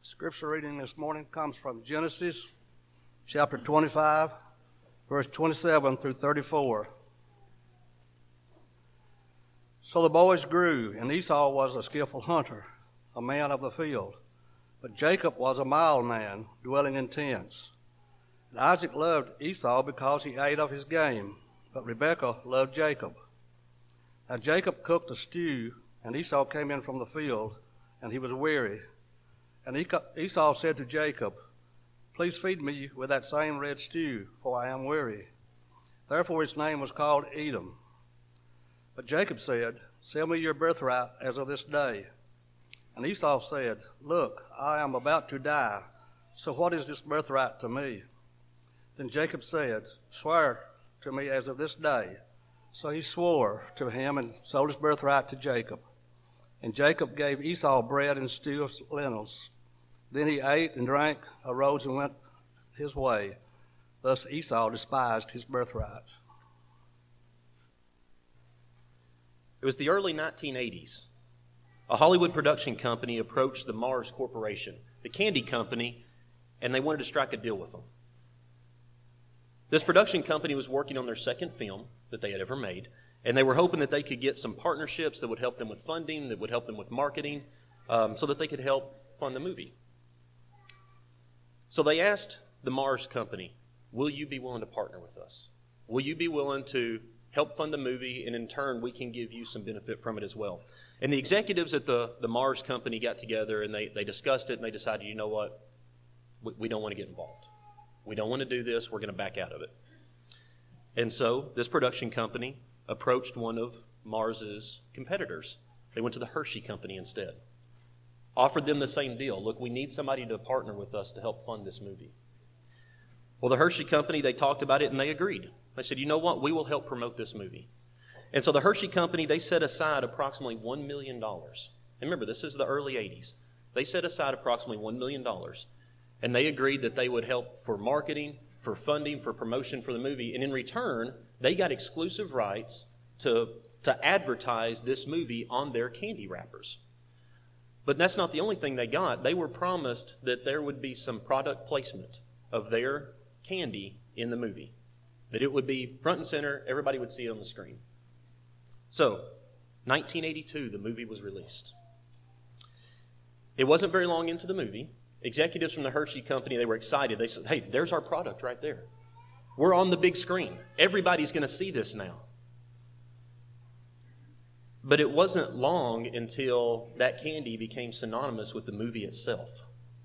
Scripture reading this morning comes from Genesis chapter 25, verse 27 through 34. So the boys grew, and Esau was a skillful hunter, a man of the field. But Jacob was a mild man, dwelling in tents. And Isaac loved Esau because he ate of his game, but Rebekah loved Jacob. Now Jacob cooked a stew, and Esau came in from the field, and he was weary. And Esau said to Jacob, "Please feed me with that same red stew, for I am weary." Therefore his name was called Edom. But Jacob said, "Sell me your birthright as of this day." And Esau said, "Look, I am about to die, so what is this birthright to me?" Then Jacob said, "Swear to me as of this day." So he swore to him and sold his birthright to Jacob. And Jacob gave Esau bread and stew of lentils. Then he ate and drank, arose and went his way. Thus Esau despised his birthright. It was the early 1980s. A Hollywood production company approached the Mars Corporation, the candy company, and they wanted to strike a deal with them. This production company was working on their second film that they had ever made, and they were hoping that they could get some partnerships that would help them with funding, that would help them with marketing, so that they could help fund the movie. So they asked the Mars company, "Will you be willing to partner with us? Will you be willing to help fund the movie, and in turn we can give you some benefit from it as well?" And the executives at the Mars company got together and they discussed it, and they decided, you know what, we don't want to get involved. We don't want to do this. We're going to back out of it. And so this production company approached one of Mars's competitors. They went to the Hershey company instead. Offered them the same deal. Look, we need somebody to partner with us to help fund this movie. Well, the Hershey company, they talked about it and they agreed. They said, you know what, we will help promote this movie. And so the Hershey company, they set aside approximately $1 million. And remember, this is the early 80s. They set aside approximately $1 million. And they agreed that they would help for marketing, for funding, for promotion for the movie. And in return, they got exclusive rights to advertise this movie on their candy wrappers. But that's not the only thing they got. They were promised that there would be some product placement of their candy in the movie. That it would be front and center, everybody would see it on the screen. So, 1982, the movie was released. It wasn't very long into the movie. Executives from the Hershey company, they were excited. They said, "Hey, there's our product right there. We're on the big screen. Everybody's going to see this now." But it wasn't long until that candy became synonymous with the movie itself.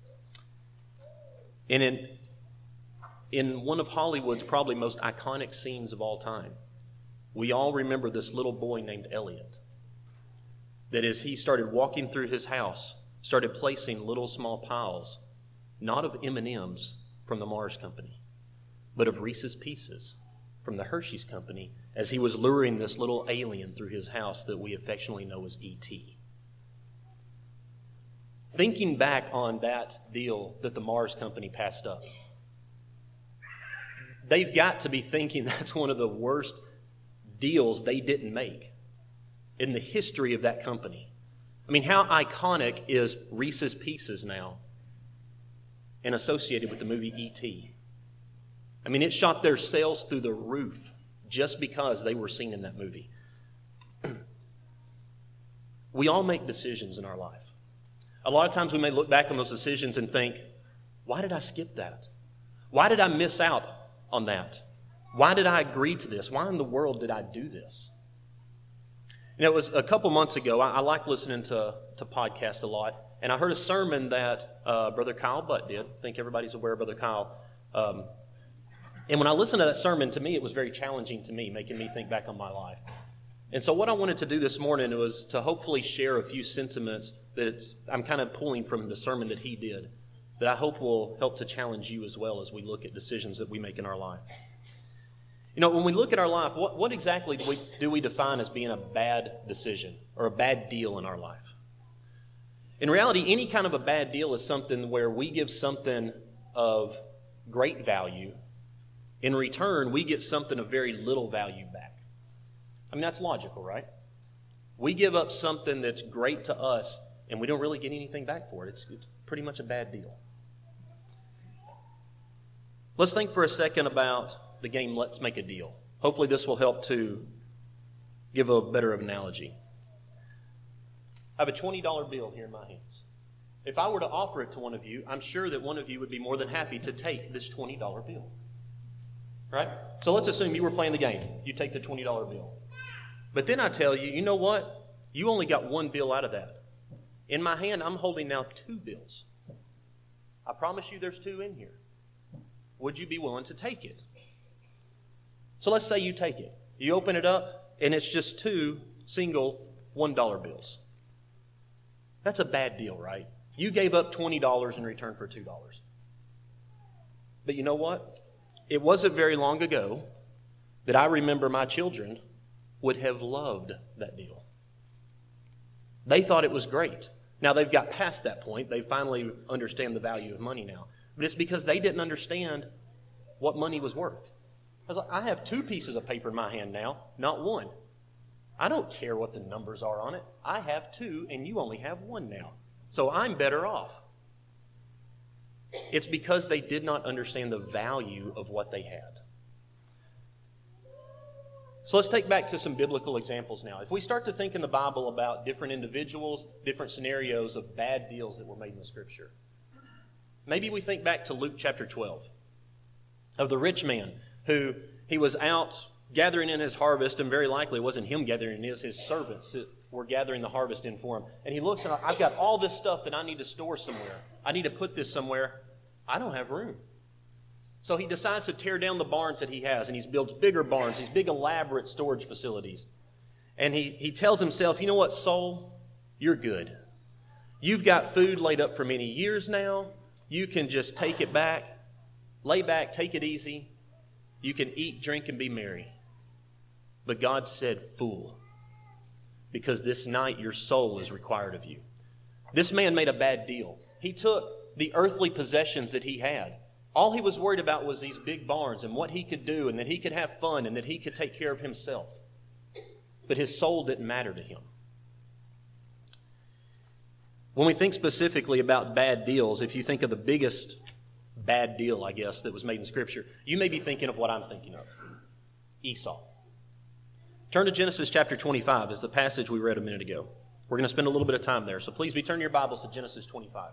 And in one of Hollywood's probably most iconic scenes of all time, we all remember this little boy named Elliot. That as he started walking through his house, started placing little small piles, not of M&Ms from the Mars company, but of Reese's Pieces from the Hershey's company, as he was luring this little alien through his house that we affectionately know as E.T. Thinking back on that deal that the Mars company passed up, they've got to be thinking that's one of the worst deals they didn't make in the history of that company. I mean, how iconic is Reese's Pieces now and associated with the movie E.T.? I mean, it shot their sales through the roof just because they were seen in that movie. We all make decisions in our life. A lot of times we may look back on those decisions and think, why did I skip that? Why did I miss out on that? Why did I agree to this? Why in the world did I do this? You know, it was a couple months ago. I like listening to podcasts a lot, and I heard a sermon that Brother Kyle Butt did. I think everybody's aware of Brother Kyle. And when I listened to that sermon, to me, it was very challenging to me, making me think back on my life. And so what I wanted to do this morning was to hopefully share a few sentiments that I'm kind of pulling from the sermon that he did, that I hope will help to challenge you as well as we look at decisions that we make in our life. You know, when we look at our life, what exactly do we define as being a bad decision or a bad deal in our life? In reality, any kind of a bad deal is something where we give something of great value. In return, we get something of very little value back. I mean, that's logical, right? We give up something that's great to us, and we don't really get anything back for it. pretty much a bad deal. Let's think for a second about the game Let's Make a Deal. Hopefully this will help to give a better analogy. I have a $20 bill here in my hands. If I were to offer it to one of you, I'm sure that one of you would be more than happy to take this $20 bill. Right? So let's assume you were playing the game. You take the $20 bill. But then I tell you, you know what? You only got one bill out of that. In my hand, I'm holding now 2 bills. I promise you there's 2 in here. Would you be willing to take it? So let's say you take it. You open it up, and it's just 2 single $1 bills. That's a bad deal, right? You gave up $20 in return for $2. But you know what? It wasn't very long ago that I remember my children would have loved that deal. They thought it was great. Now they've got past that point. They finally understand the value of money now. But it's because they didn't understand what money was worth. I was like, I have 2 pieces of paper in my hand now, not 1. I don't care what the numbers are on it. I have 2 and you only have 1 now. So I'm better off. It's because they did not understand the value of what they had. So let's take back to some biblical examples now. If we start to think in the Bible about different individuals, different scenarios of bad deals that were made in the Scripture, maybe we think back to Luke chapter 12 of the rich man who he was out gathering in his harvest, and very likely it wasn't him gathering it, it was his servants that were gathering the harvest in for him. And he looks and I've got all this stuff that I need to store somewhere. I need to put this somewhere. I don't have room. So he decides to tear down the barns that he has, and he builds bigger barns, these big elaborate storage facilities. And he tells himself, you know what, soul, you're good. You've got food laid up for many years now. You can just take it back, lay back, take it easy. You can eat, drink, and be merry. But God said, fool, because this night your soul is required of you. This man made a bad deal. He took the earthly possessions that he had. All he was worried about was these big barns and what he could do and that he could have fun and that he could take care of himself. But his soul didn't matter to him. When we think specifically about bad deals, if you think of the biggest bad deal, I guess, that was made in Scripture, you may be thinking of what I'm thinking of. Esau. Turn to Genesis chapter 25, is the passage we read a minute ago. We're going to spend a little bit of time there, so please be turning your Bibles to Genesis 25.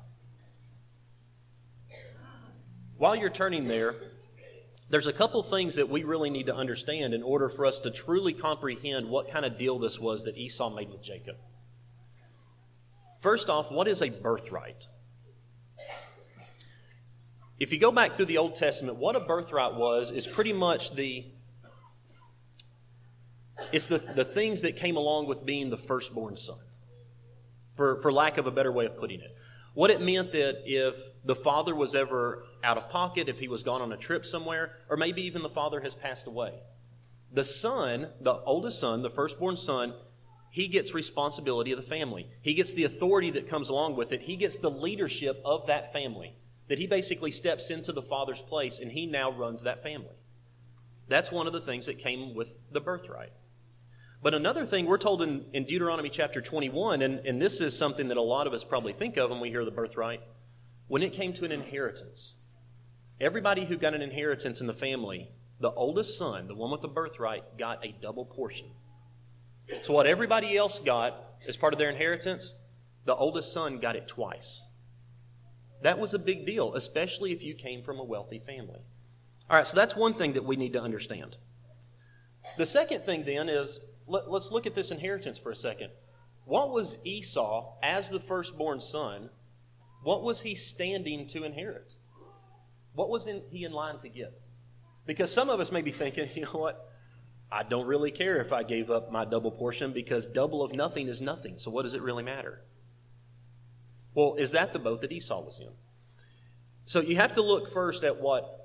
While you're turning there, there's a couple things that we really need to understand in order for us to truly comprehend what kind of deal this was that Esau made with Jacob. First off, what is a birthright? If you go back through the Old Testament, what a birthright was is pretty much the things that came along with being the firstborn son, for lack of a better way of putting it. What it meant that if the father was ever out of pocket, if he was gone on a trip somewhere, or maybe even the father has passed away, the son, the oldest son, the firstborn son, he gets responsibility of the family. He gets the authority that comes along with it. He gets the leadership of that family, that he basically steps into the father's place and he now runs that family. That's one of the things that came with the birthright. But another thing we're told in Deuteronomy chapter 21, and this is something that a lot of us probably think of when we hear the birthright, when it came to an inheritance. Everybody who got an inheritance in the family, the oldest son, the one with the birthright, got a double portion. So what everybody else got as part of their inheritance, the oldest son got it twice. That was a big deal, especially if you came from a wealthy family. All right, so that's one thing that we need to understand. The second thing then is, let's look at this inheritance for a second. What was Esau, as the firstborn son, what was he standing to inherit? What was he in line to get? Because some of us may be thinking, you know what? I don't really care if I gave up my double portion because double of nothing is nothing. So what does it really matter? Well, is that the boat that Esau was in? So you have to look first at what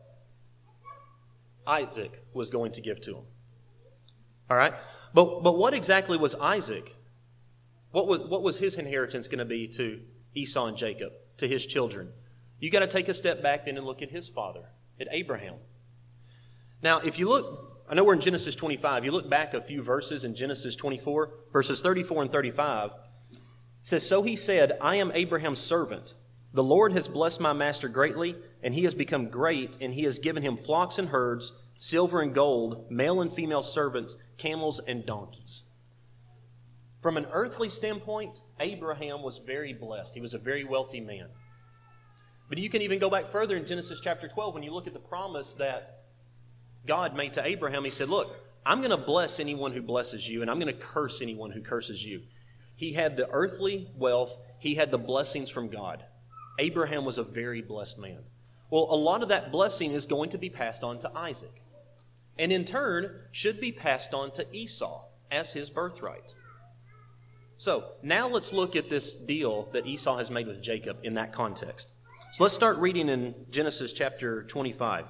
Isaac was going to give to him. All right? But what exactly was Isaac? What was his inheritance going to be to Esau and Jacob, to his children? You got to take a step back then and look at his father, at Abraham. Now, if you look, I know we're in Genesis 25. You look back a few verses in Genesis 24, verses 34 and 35. It says, "So he said, I am Abraham's servant. The Lord has blessed my master greatly, and he has become great, and he has given him flocks and herds, silver and gold, male and female servants, camels and donkeys. From an earthly standpoint, Abraham was very blessed. He was a very wealthy man. But you can even go back further in Genesis chapter 12 when you look at the promise that God made to Abraham. He said, look, I'm going to bless anyone who blesses you, and I'm going to curse anyone who curses you. He had the earthly wealth. He had the blessings from God. Abraham was a very blessed man. Well, a lot of that blessing is going to be passed on to Isaac, and in turn should be passed on to Esau as his birthright. So now let's look at this deal that Esau has made with Jacob in that context. So let's start reading in Genesis chapter 25.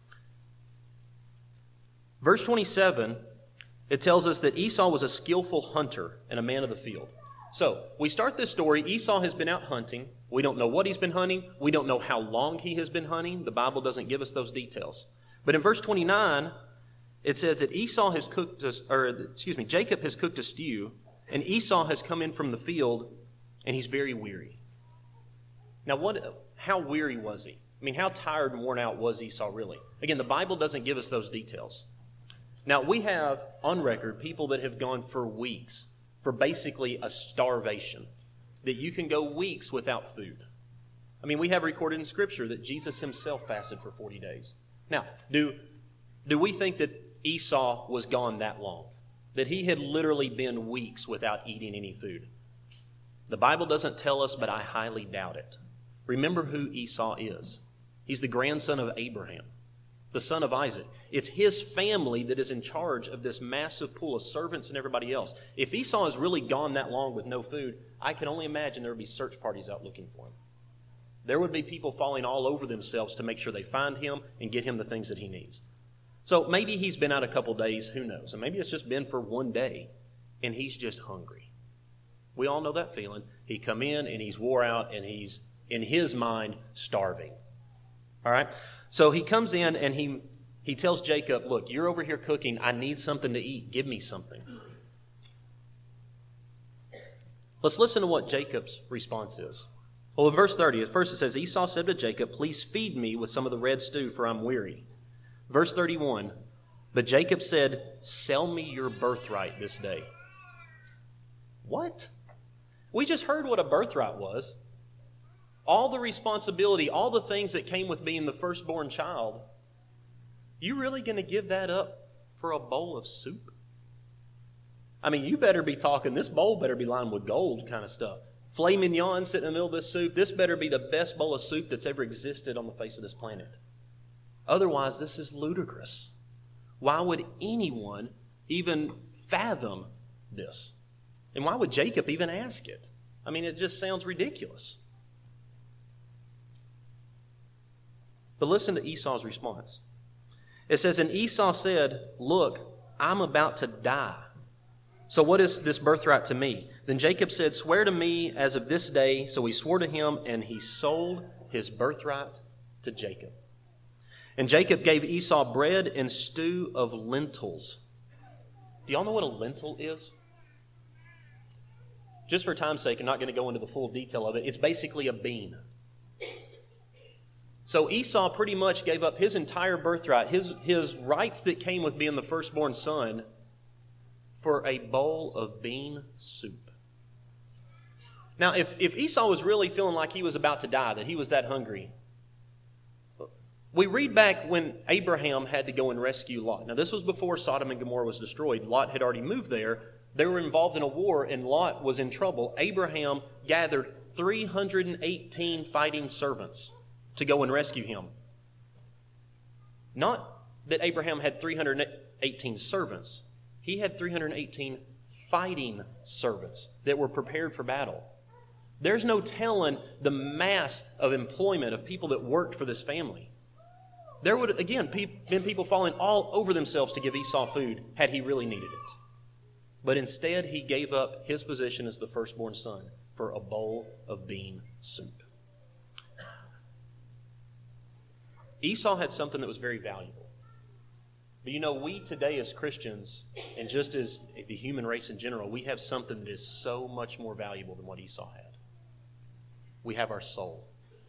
Verse 27, it tells us that Esau was a skillful hunter and a man of the field. So we start this story. Esau has been out hunting. We don't know what he's been hunting. We don't know how long he has been hunting. The Bible doesn't give us those details. But in verse 29, it says that Jacob has cooked a stew, and Esau has come in from the field, and he's very weary. Now, how weary was he? I mean, how tired and worn out was Esau really? Again, the Bible doesn't give us those details. Now, we have on record people that have gone for weeks, for basically a starvation, that you can go weeks without food. I mean, we have recorded in Scripture that Jesus himself fasted for 40 days. Now, do we think that Esau was gone that long? That he had literally been weeks without eating any food? The Bible doesn't tell us, but I highly doubt it. Remember who Esau is. He's the grandson of Abraham, the son of Isaac. It's his family that is in charge of this massive pool of servants and everybody else. If Esau has really gone that long with no food, I can only imagine there would be search parties out looking for him. There would be people falling all over themselves to make sure they find him and get him the things that he needs. So maybe he's been out a couple days, who knows? And maybe it's just been for one day, and he's just hungry. We all know that feeling. He come in, and he's wore out, and he's, in his mind, starving. All right? So he comes in, and he tells Jacob, look, you're over here cooking. I need something to eat. Give me something. Let's listen to what Jacob's response is. Well, in verse 30, at first it says, Esau said to Jacob, please feed me with some of the red stew, for I'm weary. Verse 31, but Jacob said, sell me your birthright this day. What? We just heard what a birthright was. All the responsibility, all the things that came with being the firstborn child. You really going to give that up for a bowl of soup? I mean, you better be talking, this bowl better be lined with gold kind of stuff. Filet mignon sitting in the middle of this soup. This better be the best bowl of soup that's ever existed on the face of this planet. Otherwise, this is ludicrous. Why would anyone even fathom this? And why would Jacob even ask it? I mean, it just sounds ridiculous. But listen to Esau's response. It says, and Esau said, look, I'm about to die. So what is this birthright to me? Then Jacob said, swear to me as of this day. So he swore to him, and he sold his birthright to Jacob. And Jacob gave Esau bread and stew of lentils. Do y'all know what a lentil is? Just for time's sake, I'm not going to go into the full detail of it. It's basically a bean. So Esau pretty much gave up his entire birthright, his rights that came with being the firstborn son, for a bowl of bean soup. Now, if Esau was really feeling like he was about to die, that he was that hungry, we read back when Abraham had to go and rescue Lot. Now, this was before Sodom and Gomorrah was destroyed. Lot had already moved there. They were involved in a war, and Lot was in trouble. Abraham gathered 318 fighting servants to go and rescue him. Not that Abraham had 318 servants. He had 318 fighting servants that were prepared for battle. There's no telling the mass of employment of people that worked for this family. There would, again, been people falling all over themselves to give Esau food had he really needed it. But instead, he gave up his position as the firstborn son for a bowl of bean soup. Esau had something that was very valuable. But you know, we today as Christians, and just as the human race in general, we have something that is so much more valuable than what Esau had. We have our soul.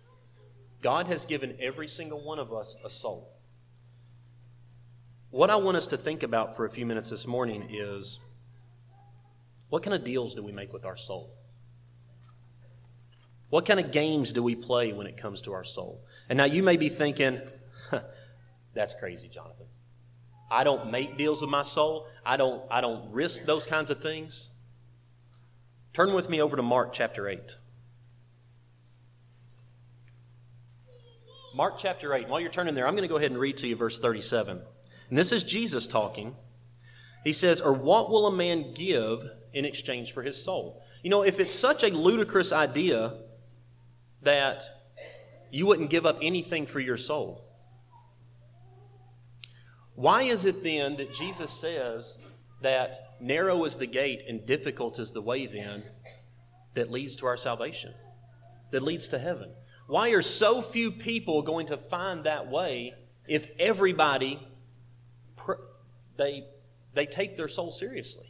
God has given every single one of us a soul. What I want us to think about for a few minutes this morning is, what kind of deals do we make with our soul? What kind of games do we play when it comes to our soul? And now you may be thinking, that's crazy, Jonathan. I don't make deals with my soul. I don't risk those kinds of things. Turn with me over to Mark chapter 8. Mark chapter 8. While you're turning there, I'm going to go ahead and read to you verse 37. And this is Jesus talking. He says, or what will a man give in exchange for his soul? You know, if it's such a ludicrous idea that you wouldn't give up anything for your soul, why is it then that Jesus says that narrow is the gate and difficult is the way then that leads to our salvation, that leads to heaven? Why are so few people going to find that way if everybody, they take their soul seriously?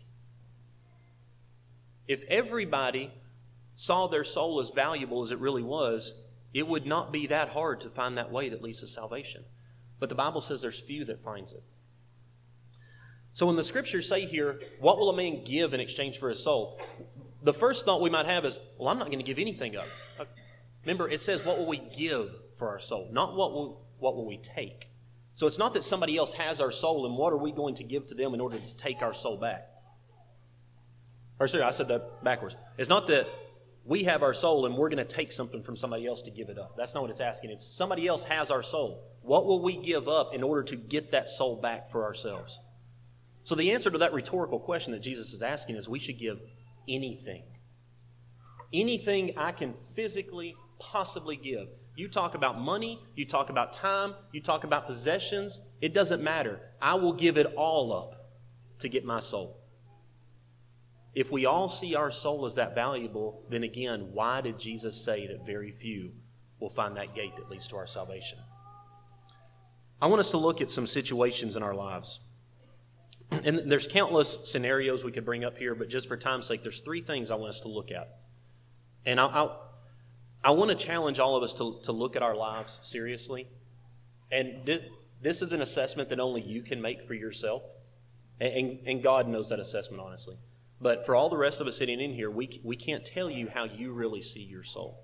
If everybody saw their soul as valuable as it really was, it would not be that hard to find that way that leads to salvation. But the Bible says there's few that finds it. So when the scriptures say here, what will a man give in exchange for his soul? The first thought we might have is, well, I'm not going to give anything up. Remember, it says, what will we give for our soul? Not what will we take. So it's not that somebody else has our soul and what are we going to give to them in order to take our soul back. Or sorry, I said that backwards. It's not that we have our soul and we're going to take something from somebody else to give it up. That's not what it's asking. It's somebody else has our soul. What will we give up in order to get that soul back for ourselves? So the answer to that rhetorical question that Jesus is asking is we should give anything. Anything I can physically possibly give. You talk about money, you talk about time, you talk about possessions, it doesn't matter. I will give it all up to get my soul. If we all see our soul as that valuable, then again, why did Jesus say that very few will find that gate that leads to our salvation? I want us to look at some situations in our lives. And there's countless scenarios we could bring up here, but just for time's sake, there's 3 things I want us to look at. And I want to challenge all of us to look at our lives seriously. And this is an assessment that only you can make for yourself. And God knows that assessment, honestly. But for all the rest of us sitting in here, we can't tell you how you really see your soul.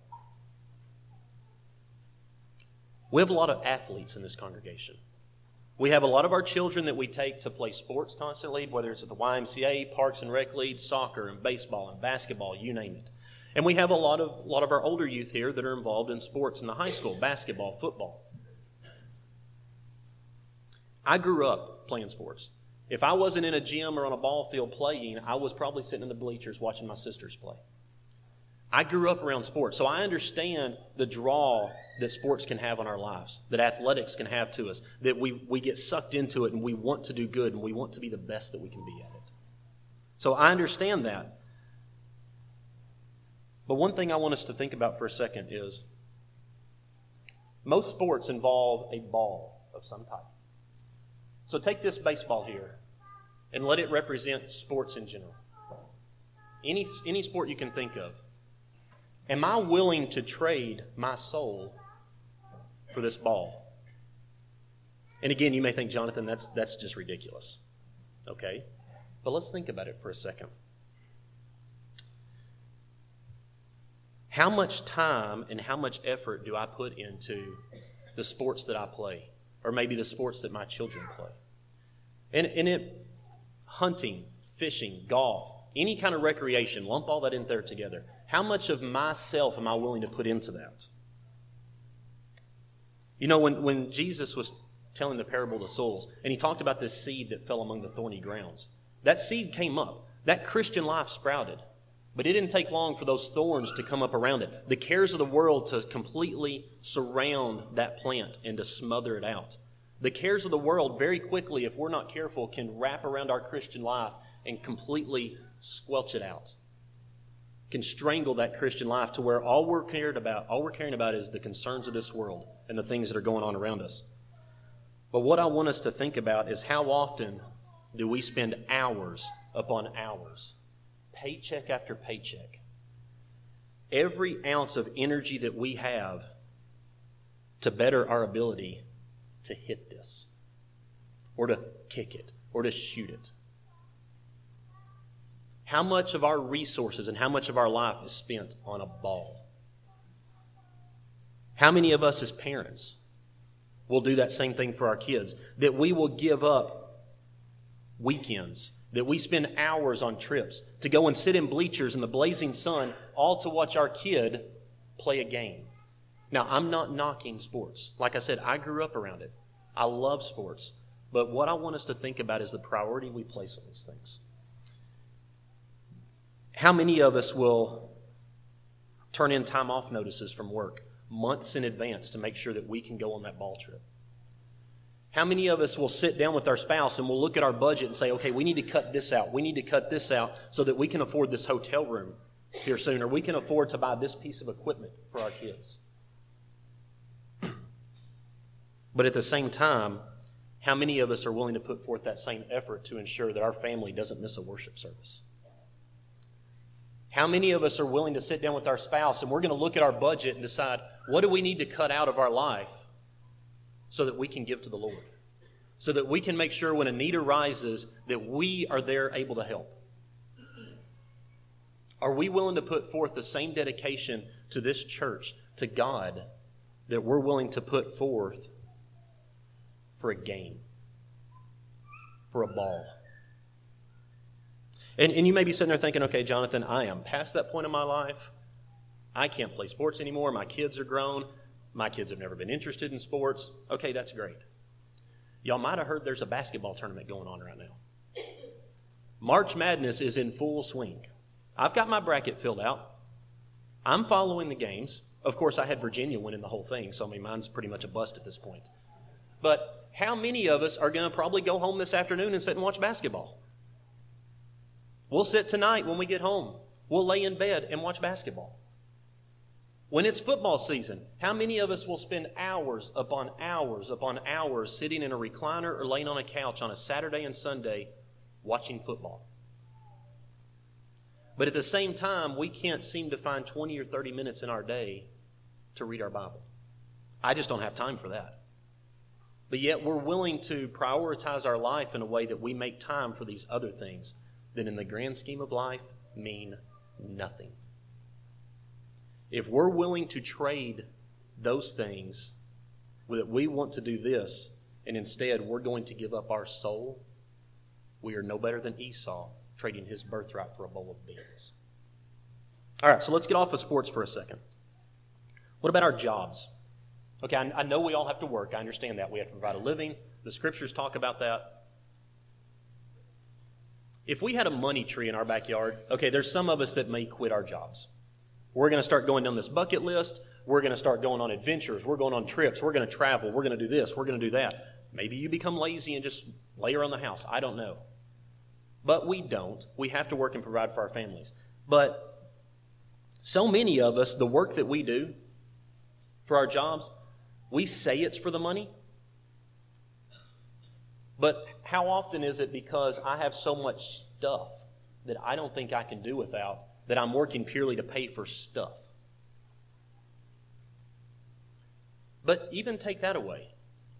We have a lot of athletes in this congregation. We have a lot of our children that we take to play sports constantly, whether it's at the YMCA, Parks and Rec League, soccer and baseball and basketball, you name it. And we have a lot of our older youth here that are involved in sports in the high school, basketball, football. I grew up playing sports. If I wasn't in a gym or on a ball field playing, I was probably sitting in the bleachers watching my sisters play. I grew up around sports, so I understand the draw that sports can have on our lives, that athletics can have to us, that we get sucked into it and we want to do good and we want to be the best that we can be at it. So I understand that. But one thing I want us to think about for a second is most sports involve a ball of some type. So take this baseball here and let it represent sports in general. Any sport you can think of. Am I willing to trade my soul for this ball? And again, you may think, Jonathan, that's just ridiculous. Okay? But let's think about it for a second. How much time and how much effort do I put into the sports that I play? Or maybe the sports that my children play? And hunting, fishing, golf, any kind of recreation, lump all that in there together. How much of myself am I willing to put into that? You know, when Jesus was telling the parable of the soils, and he talked about this seed that fell among the thorny grounds, that seed came up. That Christian life sprouted. But it didn't take long for those thorns to come up around it. The cares of the world to completely surround that plant and to smother it out. The cares of the world very quickly, if we're not careful, can wrap around our Christian life and completely squelch it out. Can strangle that Christian life to where all we're caring about is the concerns of this world and the things that are going on around us. But what I want us to think about is how often do we spend hours upon hours, paycheck after paycheck. Every ounce of energy that we have to better our ability to hit this, or to kick it, or to shoot it? How much of our resources and how much of our life is spent on a ball? How many of us as parents will do that same thing for our kids? That we will give up weekends, that we spend hours on trips to go and sit in bleachers in the blazing sun, all to watch our kid play a game. Now, I'm not knocking sports. Like I said, I grew up around it. I love sports. But what I want us to think about is the priority we place on these things. How many of us will turn in time off notices from work months in advance to make sure that we can go on that ball trip? How many of us will sit down with our spouse and we'll look at our budget and say, okay, we need to cut this out. We need to cut this out so that we can afford this hotel room here soon, or we can afford to buy this piece of equipment for our kids. But at the same time, how many of us are willing to put forth that same effort to ensure that our family doesn't miss a worship service? How many of us are willing to sit down with our spouse and we're going to look at our budget and decide, what do we need to cut out of our life so that we can give to the Lord? So that we can make sure when a need arises that we are there able to help? Are we willing to put forth the same dedication to this church, to God, that we're willing to put forth for a game, for a ball? And you may be sitting there thinking, okay, Jonathan, I am past that point in my life. I can't play sports anymore. My kids are grown. My kids have never been interested in sports. Okay, that's great. Y'all might have heard there's a basketball tournament going on right now. March Madness is in full swing. I've got my bracket filled out. I'm following the games. Of course, I had Virginia winning the whole thing, so I mean, mine's pretty much a bust at this point. But how many of us are going to probably go home this afternoon and sit and watch basketball? We'll sit tonight when we get home. We'll lay in bed and watch basketball. When it's football season, how many of us will spend hours upon hours upon hours sitting in a recliner or laying on a couch on a Saturday and Sunday watching football? But at the same time, we can't seem to find 20 or 30 minutes in our day to read our Bible. I just don't have time for that. But yet we're willing to prioritize our life in a way that we make time for these other things that in the grand scheme of life mean nothing. If we're willing to trade those things, that we want to do this, and instead we're going to give up our soul, we are no better than Esau trading his birthright for a bowl of beans. All right, so let's get off of sports for a second. What about our jobs? Okay, I know we all have to work. I understand that. We have to provide a living. The scriptures talk about that. If we had a money tree in our backyard, okay, there's some of us that may quit our jobs. We're going to start going down this bucket list. We're going to start going on adventures. We're going on trips. We're going to travel. We're going to do this. We're going to do that. Maybe you become lazy and just lay around the house. I don't know. But we don't. We have to work and provide for our families. But so many of us, the work that we do for our jobs, we say it's for the money. But how often is it because I have so much stuff that I don't think I can do without, that I'm working purely to pay for stuff? But even take that away.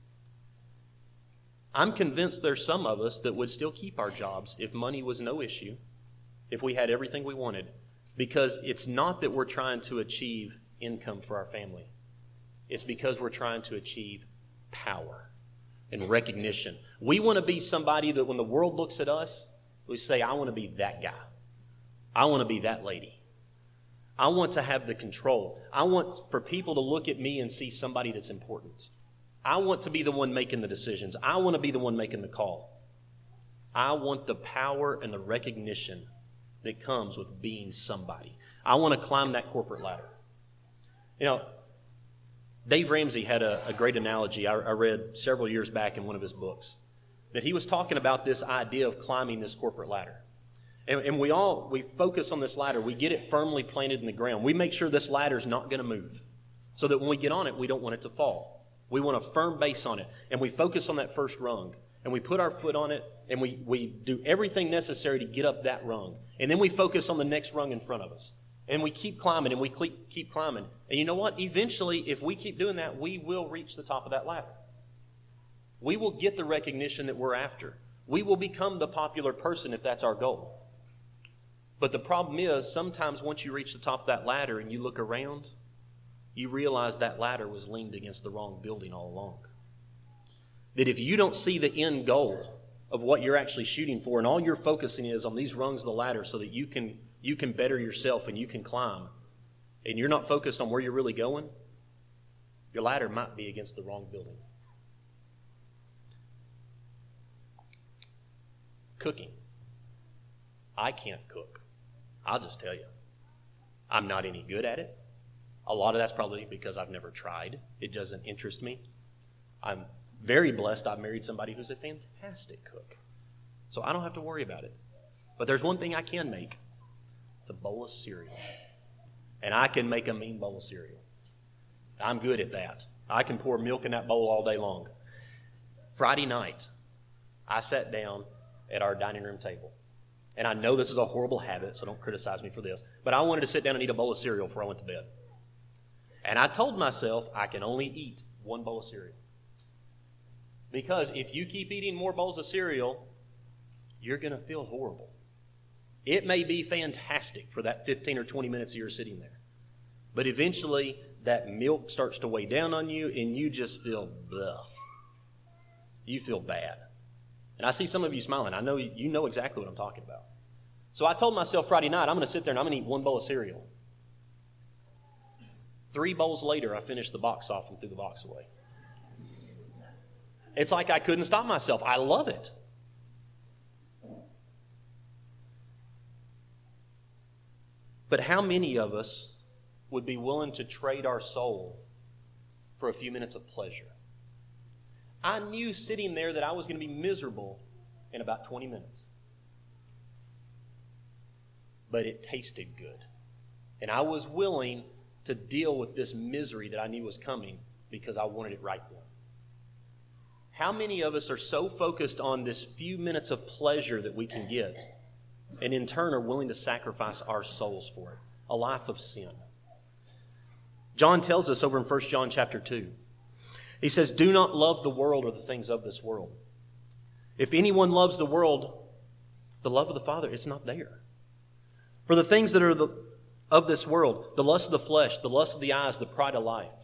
I'm convinced there's some of us that would still keep our jobs if money was no issue, if we had everything we wanted, because it's not that we're trying to achieve income for our family. It's because we're trying to achieve power and recognition. We want to be somebody that when the world looks at us, we say, I want to be that guy. I want to be that lady. I want to have the control. I want for people to look at me and see somebody that's important. I want to be the one making the decisions. I want to be the one making the call. I want the power and the recognition that comes with being somebody. I want to climb that corporate ladder. You know, Dave Ramsey had a great analogy I read several years back in one of his books, that he was talking about this idea of climbing this corporate ladder. And we focus on this ladder. We get it firmly planted in the ground. We make sure this ladder's not going to move so that when we get on it, we don't want it to fall. We want a firm base on it. And we focus on that first rung. And we put our foot on it, and we do everything necessary to get up that rung. And then we focus on the next rung in front of us. And we keep climbing and we keep climbing. And you know what? Eventually, if we keep doing that, we will reach the top of that ladder. We will get the recognition that we're after. We will become the popular person if that's our goal. But the problem is, sometimes once you reach the top of that ladder and you look around, you realize that ladder was leaned against the wrong building all along. That if you don't see the end goal of what you're actually shooting for, and all you're focusing is on these rungs of the ladder so that you can better yourself and you can climb, and you're not focused on where you're really going, your ladder might be against the wrong building. Cooking. I can't cook. I'll just tell you. I'm not any good at it. A lot of that's probably because I've never tried. It doesn't interest me. I'm very blessed I've married somebody who's a fantastic cook. So I don't have to worry about it. But there's one thing I can make. It's a bowl of cereal. And I can make a mean bowl of cereal. I'm good at that. I can pour milk in that bowl all day long. Friday night, I sat down at our dining room table. And I know this is a horrible habit, so don't criticize me for this. But I wanted to sit down and eat a bowl of cereal before I went to bed. And I told myself I can only eat one bowl of cereal. Because if you keep eating more bowls of cereal, you're going to feel horrible. It may be fantastic for that 15 or 20 minutes you're sitting there. But eventually, that milk starts to weigh down on you, and you just feel bleh. You feel bad. And I see some of you smiling. I know you know exactly what I'm talking about. So I told myself Friday night, I'm going to sit there and I'm going to eat one bowl of cereal. 3 bowls later, I finished the box off and threw the box away. It's like I couldn't stop myself. I love it. But how many of us would be willing to trade our soul for a few minutes of pleasure? I knew sitting there that I was going to be miserable in about 20 minutes. But it tasted good. And I was willing to deal with this misery that I knew was coming because I wanted it right then. How many of us are so focused on this few minutes of pleasure that we can get, and in turn are willing to sacrifice our souls for it? A life of sin. John tells us over in 1 John chapter 2. He says, do not love the world or the things of this world. If anyone loves the world, the love of the Father is not there. For the things that are of this world, the lust of the flesh, the lust of the eyes, the pride of life,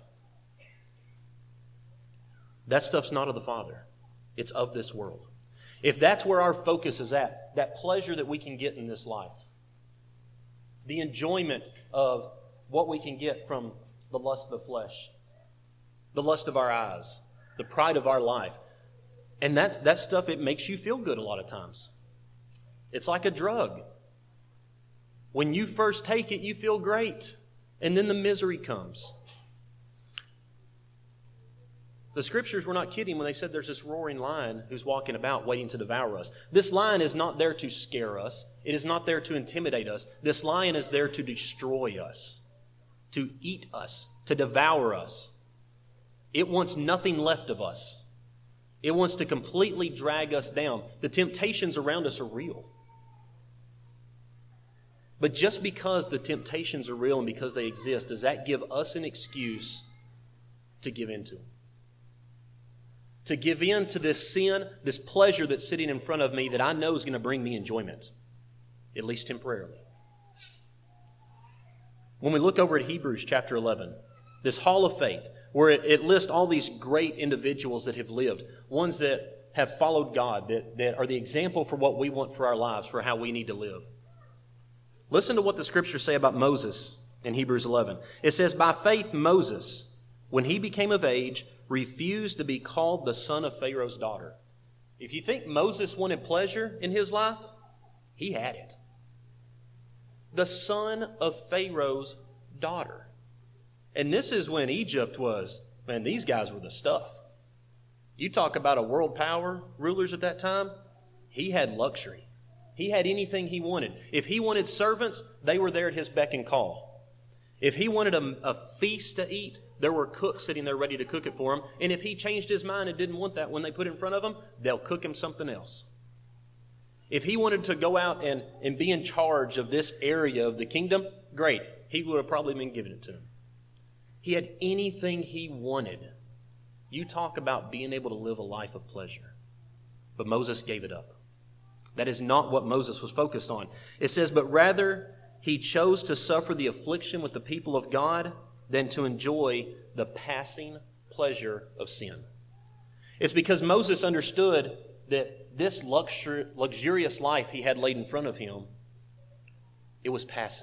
that stuff's not of the Father. It's of this world. If that's where our focus is at, that pleasure that we can get in this life, the enjoyment of what we can get from the lust of the flesh, the lust of our eyes, the pride of our life, and that stuff, it makes you feel good a lot of times. It's like a drug. When you first take it, you feel great, and then the misery comes. The Scriptures were not kidding when they said there's this roaring lion who's walking about waiting to devour us. This lion is not there to scare us. It is not there to intimidate us. This lion is there to destroy us, to eat us, to devour us. It wants nothing left of us. It wants to completely drag us down. The temptations around us are real. But just because the temptations are real and because they exist, does that give us an excuse to give in to them? To give in to this sin, this pleasure that's sitting in front of me that I know is going to bring me enjoyment, at least temporarily. When we look over at Hebrews chapter 11, this hall of faith, where it lists all these great individuals that have lived, ones that have followed God, that are the example for what we want for our lives, for how we need to live. Listen to what the Scriptures say about Moses in Hebrews 11. It says, by faith Moses, when he became of age, refused to be called the son of Pharaoh's daughter. If you think Moses wanted pleasure in his life, he had it. The son of Pharaoh's daughter. And this is when Egypt was, man, these guys were the stuff. You talk about a world power, rulers at that time, he had luxury. He had anything he wanted. If he wanted servants, they were there at his beck and call. If he wanted a feast to eat, there were cooks sitting there ready to cook it for him. And if he changed his mind and didn't want that when they put it in front of him, they'll cook him something else. If he wanted to go out and be in charge of this area of the kingdom, great. He would have probably been giving it to him. He had anything he wanted. You talk about being able to live a life of pleasure. But Moses gave it up. That is not what Moses was focused on. It says, but rather he chose to suffer the affliction with the people of God than to enjoy the passing pleasure of sin. It's because Moses understood that this luxurious life he had laid in front of him, it was passing.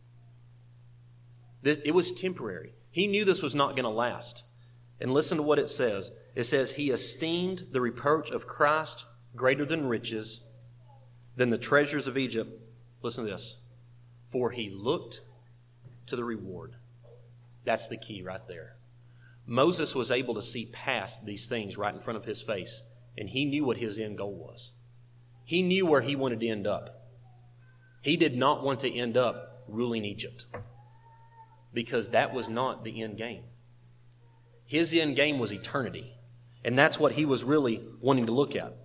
It was temporary. He knew this was not going to last. And listen to what it says. It says, he esteemed the reproach of Christ greater than riches, than the treasures of Egypt. Listen to this. For he looked to the reward. That's the key right there. Moses was able to see past these things right in front of his face, and he knew what his end goal was. He knew where he wanted to end up. He did not want to end up ruling Egypt, because that was not the end game. His end game was eternity, and that's what he was really wanting to look at.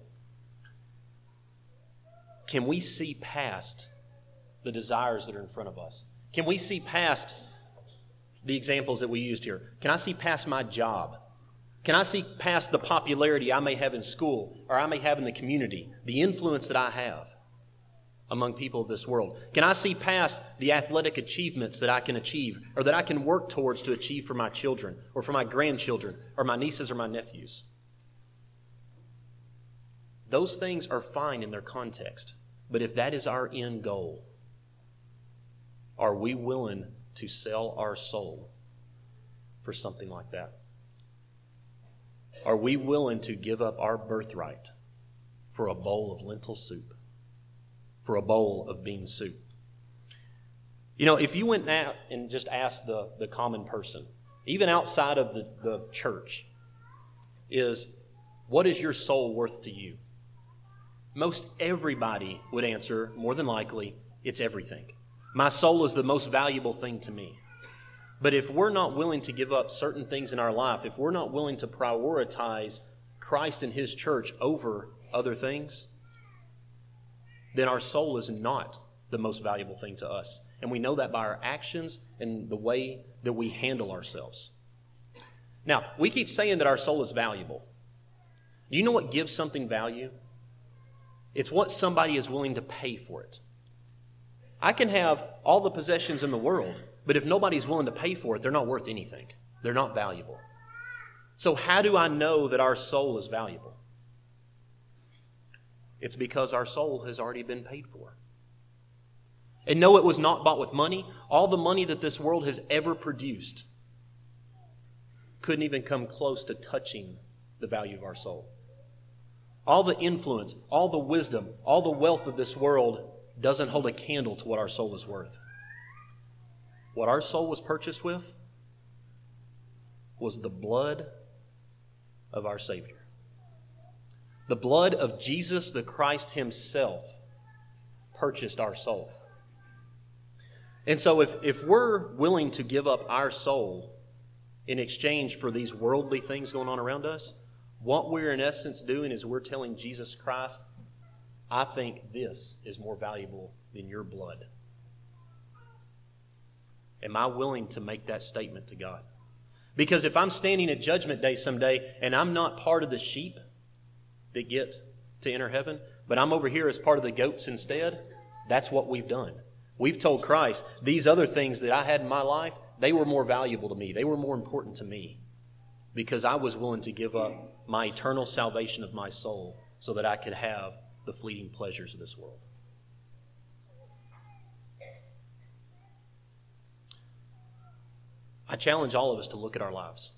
Can we see past the desires that are in front of us? Can we see past the examples that we used here? Can I see past my job? Can I see past the popularity I may have in school or I may have in the community, the influence that I have among people of this world? Can I see past the athletic achievements that I can achieve or that I can work towards to achieve for my children or for my grandchildren or my nieces or my nephews? Those things are fine in their context, but if that is our end goal, are we willing to sell our soul for something like that? Are we willing to give up our birthright for a bowl of lentil soup, for a bowl of bean soup? You know, if you went out and just asked the common person, even outside of the church, what is your soul worth to you? Most everybody would answer, more than likely, it's everything. My soul is the most valuable thing to me. But if we're not willing to give up certain things in our life, if we're not willing to prioritize Christ and His church over other things, then our soul is not the most valuable thing to us. And we know that by our actions and the way that we handle ourselves. Now, we keep saying that our soul is valuable. Do you know what gives something value? It's what somebody is willing to pay for it. I can have all the possessions in the world, but if nobody's willing to pay for it, they're not worth anything. They're not valuable. So how do I know that our soul is valuable? It's because our soul has already been paid for. And no, it was not bought with money. All the money that this world has ever produced couldn't even come close to touching the value of our soul. All the influence, all the wisdom, all the wealth of this world doesn't hold a candle to what our soul is worth. What our soul was purchased with was the blood of our Savior. The blood of Jesus the Christ Himself purchased our soul. And so if we're willing to give up our soul in exchange for these worldly things going on around us, what we're in essence doing is we're telling Jesus Christ, I think this is more valuable than your blood. Am I willing to make that statement to God? Because if I'm standing at Judgment Day someday and I'm not part of the sheep that get to enter heaven, but I'm over here as part of the goats instead, that's what we've done. We've told Christ, these other things that I had in my life, they were more valuable to me. They were more important to me because I was willing to give up my eternal salvation of my soul so that I could have the fleeting pleasures of this world. I challenge all of us to look at our lives.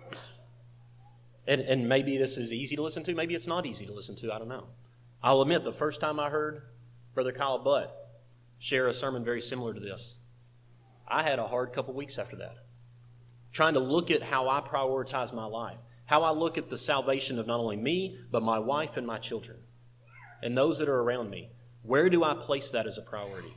And maybe this is easy to listen to. Maybe it's not easy to listen to. I don't know. I'll admit, the first time I heard Brother Kyle Butt share a sermon very similar to this, I had a hard couple weeks after that. Trying to look at how I prioritize my life. How I look at the salvation of not only me, but my wife and my children. And those that are around me. Where do I place that as a priority?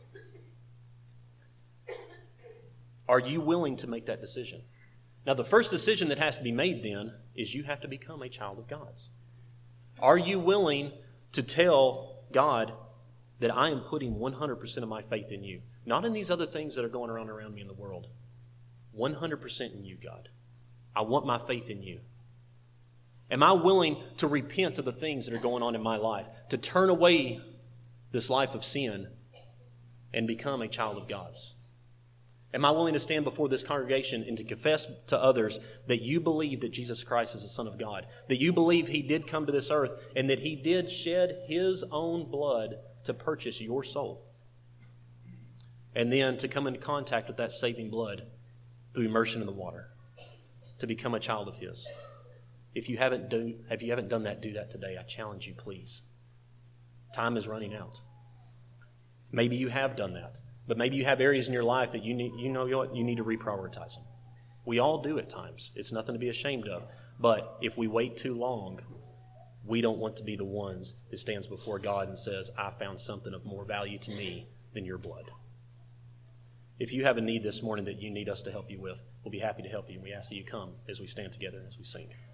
Are you willing to make that decision? Now, the first decision that has to be made then is you have to become a child of God's. Are you willing to tell God that I am putting 100% of my faith in you? Not in these other things that are going around me in the world. 100% in you, God. I want my faith in you. Am I willing to repent of the things that are going on in my life, to turn away this life of sin and become a child of God's? Am I willing to stand before this congregation and to confess to others that you believe that Jesus Christ is the Son of God, that you believe he did come to this earth, and that he did shed his own blood to purchase your soul? And then to come into contact with that saving blood through immersion in the water, to become a child of his. If you haven't done that, do that today. I challenge you, please. Time is running out. Maybe you have done that, but maybe you have areas in your life that you need to reprioritize them. We all do at times. It's nothing to be ashamed of. But if we wait too long, we don't want to be the ones that stands before God and says, I found something of more value to me than your blood. If you have a need this morning that you need us to help you with, we'll be happy to help you. And we ask that you come as we stand together and as we sing.